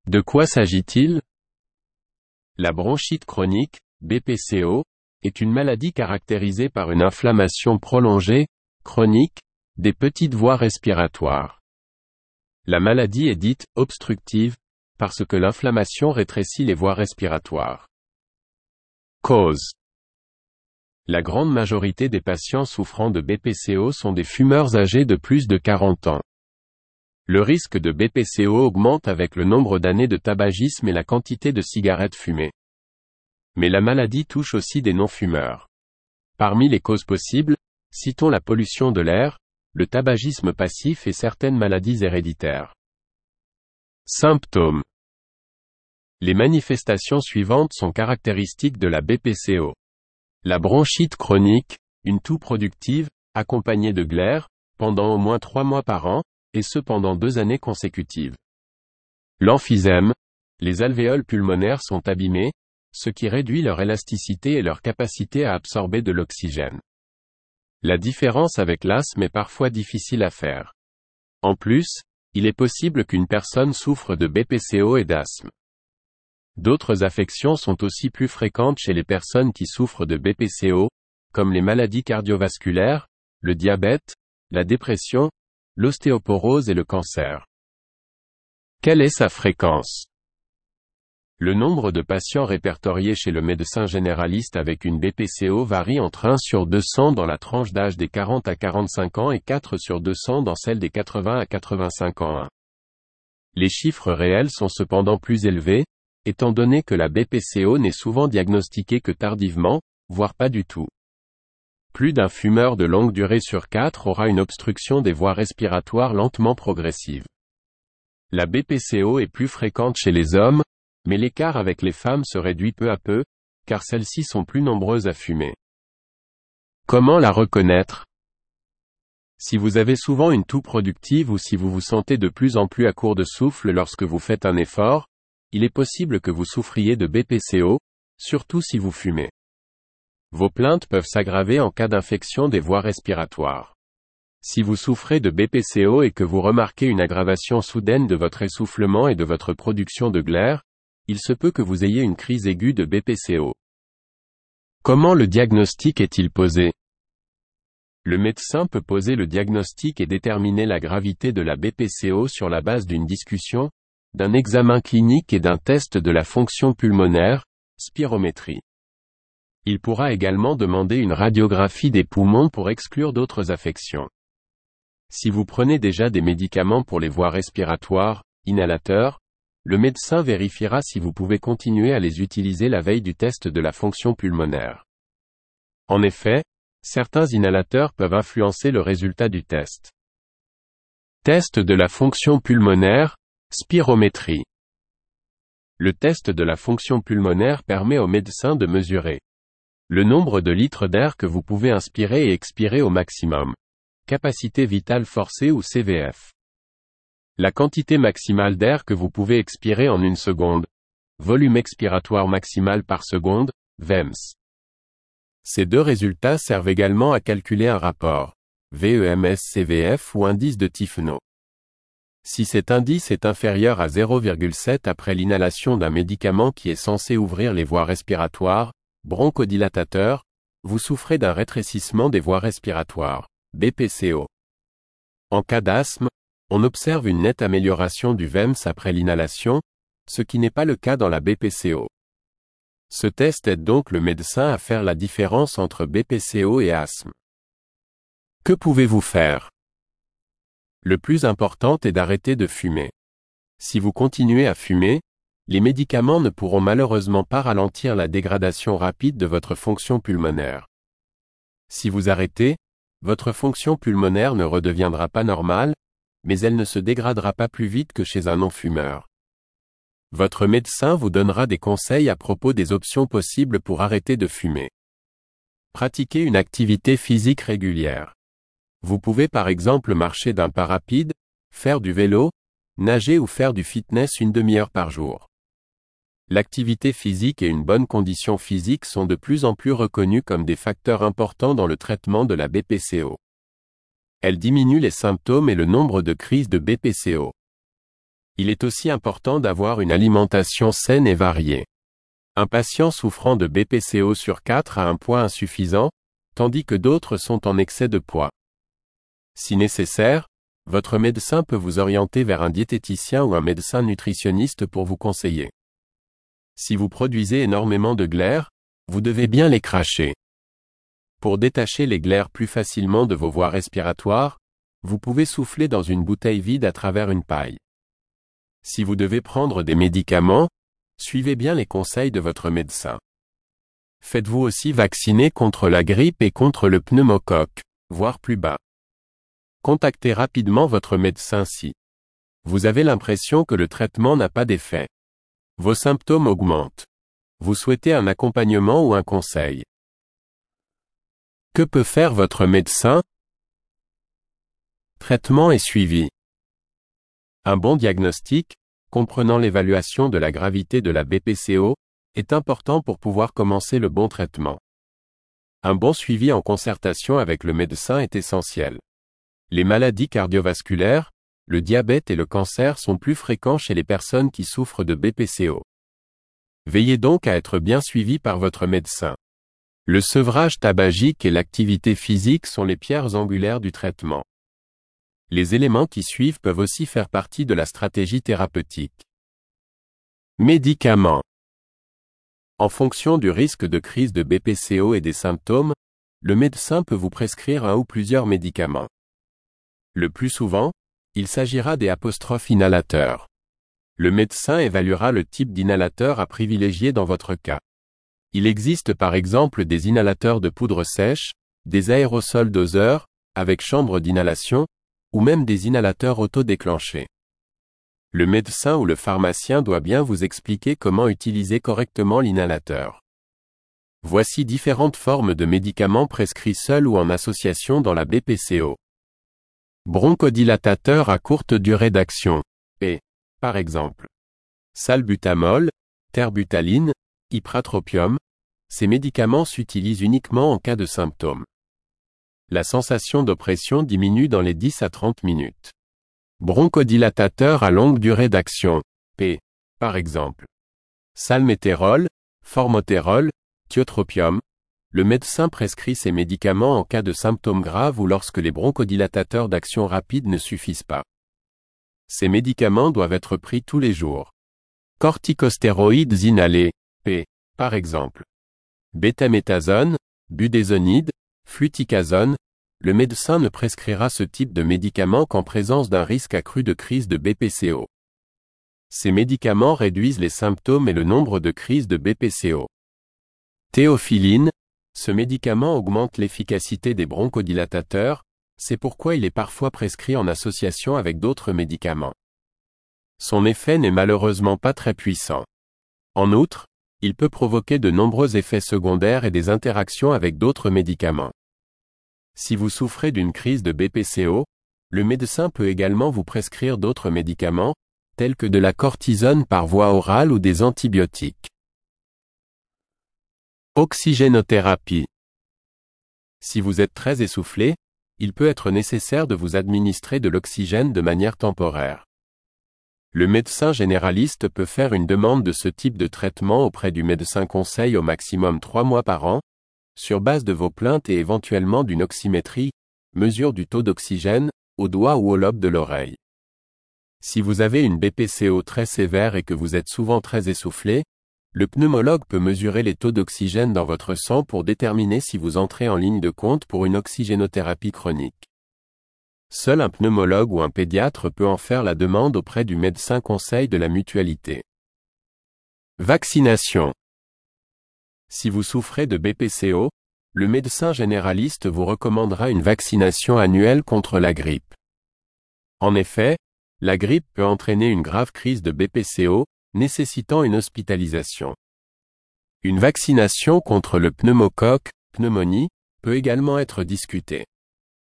De quoi s'agit-il? La bronchite chronique, BPCO, est une maladie caractérisée par une inflammation prolongée, chronique, des petites voies respiratoires. La maladie est dite obstructive, parce que l'inflammation rétrécit les voies respiratoires. Cause. La grande majorité des patients souffrant de BPCO sont des fumeurs âgés de plus de 40 ans. Le risque de BPCO augmente avec le nombre d'années de tabagisme et la quantité de cigarettes fumées. Mais la maladie touche aussi des non-fumeurs. Parmi les causes possibles, citons la pollution de l'air, le tabagisme passif et certaines maladies héréditaires. Symptômes. Les manifestations suivantes sont caractéristiques de la BPCO. La bronchite chronique, une toux productive, accompagnée de glaires, pendant au moins 3 mois par an, et ce pendant 2 années consécutives. L'emphysème, les alvéoles pulmonaires sont abîmées, ce qui réduit leur élasticité et leur capacité à absorber de l'oxygène. La différence avec l'asthme est parfois difficile à faire. En plus, il est possible qu'une personne souffre de BPCO et d'asthme. D'autres affections sont aussi plus fréquentes chez les personnes qui souffrent de BPCO, comme les maladies cardiovasculaires, le diabète, la dépression, l'ostéoporose et le cancer. Quelle est sa fréquence? Le nombre de patients répertoriés chez le médecin généraliste avec une BPCO varie entre 1 sur 200 dans la tranche d'âge des 40 à 45 ans et 4 sur 200 dans celle des 80 à 85 ans. Les chiffres réels sont cependant plus élevés, étant donné que la BPCO n'est souvent diagnostiquée que tardivement, voire pas du tout. Plus d'un fumeur de longue durée sur 4 aura une obstruction des voies respiratoires lentement progressive. La BPCO est plus fréquente chez les hommes, mais l'écart avec les femmes se réduit peu à peu, car celles-ci sont plus nombreuses à fumer. Comment la reconnaître? Si vous avez souvent une toux productive ou si vous vous sentez de plus en plus à court de souffle lorsque vous faites un effort, il est possible que vous souffriez de BPCO, surtout si vous fumez. Vos plaintes peuvent s'aggraver en cas d'infection des voies respiratoires. Si vous souffrez de BPCO et que vous remarquez une aggravation soudaine de votre essoufflement et de votre production de glaires, il se peut que vous ayez une crise aiguë de BPCO. Comment le diagnostic est-il posé? Le médecin peut poser le diagnostic et déterminer la gravité de la BPCO sur la base d'une discussion, d'un examen clinique et d'un test de la fonction pulmonaire, spirométrie. Il pourra également demander une radiographie des poumons pour exclure d'autres affections. Si vous prenez déjà des médicaments pour les voies respiratoires, inhalateurs, le médecin vérifiera si vous pouvez continuer à les utiliser la veille du test de la fonction pulmonaire. En effet, certains inhalateurs peuvent influencer le résultat du test. Test de la fonction pulmonaire, spirométrie. Le test de la fonction pulmonaire permet au médecin de mesurer le nombre de litres d'air que vous pouvez inspirer et expirer au maximum. Capacité vitale forcée ou CVF. La quantité maximale d'air que vous pouvez expirer en 1 seconde. Volume expiratoire maximal par seconde, VEMS. Ces 2 résultats servent également à calculer un rapport, VEMS-CVF ou indice de Tifno. Si cet indice est inférieur à 0,7 après l'inhalation d'un médicament qui est censé ouvrir les voies respiratoires, bronchodilatateur, vous souffrez d'un rétrécissement des voies respiratoires, BPCO. En cas d'asthme, on observe une nette amélioration du VEMS après l'inhalation, ce qui n'est pas le cas dans la BPCO. Ce test aide donc le médecin à faire la différence entre BPCO et asthme. Que pouvez-vous faire? Le plus important est d'arrêter de fumer. Si vous continuez à fumer, les médicaments ne pourront malheureusement pas ralentir la dégradation rapide de votre fonction pulmonaire. Si vous arrêtez, votre fonction pulmonaire ne redeviendra pas normale, mais elle ne se dégradera pas plus vite que chez un non-fumeur. Votre médecin vous donnera des conseils à propos des options possibles pour arrêter de fumer. Pratiquez une activité physique régulière. Vous pouvez par exemple marcher d'un pas rapide, faire du vélo, nager ou faire du fitness 1 demi-heure par jour. L'activité physique et une bonne condition physique sont de plus en plus reconnus comme des facteurs importants dans le traitement de la BPCO. Elle diminue les symptômes et le nombre de crises de BPCO. Il est aussi important d'avoir une alimentation saine et variée. Un patient souffrant de BPCO sur 4 a un poids insuffisant, tandis que d'autres sont en excès de poids. Si nécessaire, votre médecin peut vous orienter vers un diététicien ou un médecin nutritionniste pour vous conseiller. Si vous produisez énormément de glaires, vous devez bien les cracher. Pour détacher les glaires plus facilement de vos voies respiratoires, vous pouvez souffler dans une bouteille vide à travers une paille. Si vous devez prendre des médicaments, suivez bien les conseils de votre médecin. Faites-vous aussi vacciner contre la grippe et contre le pneumocoque, voire plus bas. Contactez rapidement votre médecin si vous avez l'impression que le traitement n'a pas d'effet. Vos symptômes augmentent. Vous souhaitez un accompagnement ou un conseil. Que peut faire votre médecin? Traitement et suivi. Un bon diagnostic, comprenant l'évaluation de la gravité de la BPCO, est important pour pouvoir commencer le bon traitement. Un bon suivi en concertation avec le médecin est essentiel. Les maladies cardiovasculaires, le diabète et le cancer sont plus fréquents chez les personnes qui souffrent de BPCO. Veillez donc à être bien suivi par votre médecin. Le sevrage tabagique et l'activité physique sont les pierres angulaires du traitement. Les éléments qui suivent peuvent aussi faire partie de la stratégie thérapeutique. Médicaments. En fonction du risque de crise de BPCO et des symptômes, le médecin peut vous prescrire un ou plusieurs médicaments. Le plus souvent, il s'agira des inhalateurs. Le médecin évaluera le type d'inhalateur à privilégier dans votre cas. Il existe par exemple des inhalateurs de poudre sèche, des aérosols doseurs, avec chambre d'inhalation, ou même des inhalateurs auto-déclenchés. Le médecin ou le pharmacien doit bien vous expliquer comment utiliser correctement l'inhalateur. Voici différentes formes de médicaments prescrits seuls ou en association dans la BPCO. Bronchodilatateur à courte durée d'action. Par exemple, salbutamol, terbutaline, ipratropium. Ces médicaments s'utilisent uniquement en cas de symptômes. La sensation d'oppression diminue dans les 10 à 30 minutes. Bronchodilatateur à longue durée d'action. Par exemple, salmétérol, formotérol, tiotropium. Le médecin prescrit ces médicaments en cas de symptômes graves ou lorsque les bronchodilatateurs d'action rapide ne suffisent pas. Ces médicaments doivent être pris tous les jours. Corticostéroïdes inhalés, par exemple. Bétaméthasone, budésonide, fluticasone. Le médecin ne prescrira ce type de médicaments qu'en présence d'un risque accru de crise de BPCO. Ces médicaments réduisent les symptômes et le nombre de crises de BPCO. Théophyline. Ce médicament augmente l'efficacité des bronchodilatateurs, c'est pourquoi il est parfois prescrit en association avec d'autres médicaments. Son effet n'est malheureusement pas très puissant. En outre, il peut provoquer de nombreux effets secondaires et des interactions avec d'autres médicaments. Si vous souffrez d'une crise de BPCO, le médecin peut également vous prescrire d'autres médicaments, tels que de la cortisone par voie orale ou des antibiotiques. Oxygénothérapie. Si vous êtes très essoufflé, il peut être nécessaire de vous administrer de l'oxygène de manière temporaire. Le médecin généraliste peut faire une demande de ce type de traitement auprès du médecin conseil au maximum 3 mois par an, sur base de vos plaintes et éventuellement d'une oxymétrie, mesure du taux d'oxygène, au doigt ou au lobe de l'oreille. Si vous avez une BPCO très sévère et que vous êtes souvent très essoufflé, le pneumologue peut mesurer les taux d'oxygène dans votre sang pour déterminer si vous entrez en ligne de compte pour une oxygénothérapie chronique. Seul un pneumologue ou un pédiatre peut en faire la demande auprès du médecin conseil de la mutualité. Vaccination. Si vous souffrez de BPCO, le médecin généraliste vous recommandera une vaccination annuelle contre la grippe. En effet, la grippe peut entraîner une grave crise de BPCO, nécessitant une hospitalisation. Une vaccination contre le pneumocoque, pneumonie, peut également être discutée.